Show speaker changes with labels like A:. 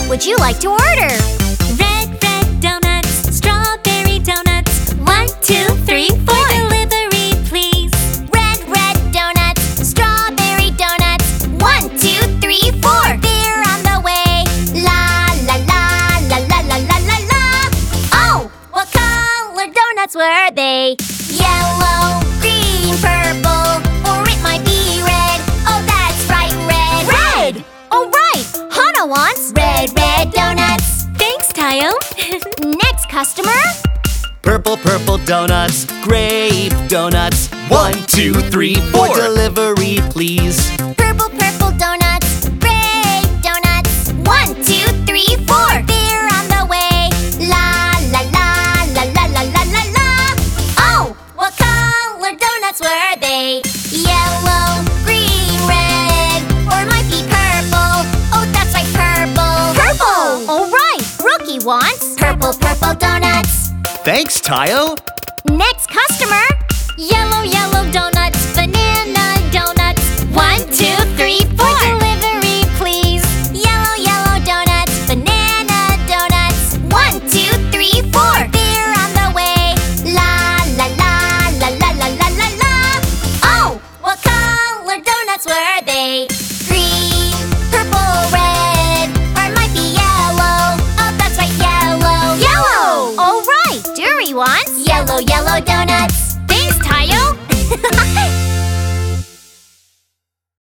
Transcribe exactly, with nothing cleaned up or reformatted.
A: What would you like to order?
B: Red, red donuts, strawberry donuts. One, two, three, four. Delivery, please.
A: Red, red donuts, strawberry donuts. One, two, three, four. They're on the way. La la la la la la la la la. Oh, what color donuts were they? Yellow, green, purple, or it might be red. Oh, that's right, red. Red! Oh, right. Hana wants red, red donuts.
B: Thanks, Tayo.
A: Next customer.
C: Purple, purple donuts, grape donuts. One, two, three, four. Delivery, please.
A: Purple, purple donuts, grape donuts. One, two, three, four. They're on the way. La la la la la la la la la. Oh, what color donuts were they? Yellow, green, red, or it might be purple. Oh, that's right, purple. Purple. All right. Rookie wants purple, purple donuts.
C: Thanks, Tayo.
A: Next customer. Yellow, yellow donuts, banana donuts. One, two, three, four.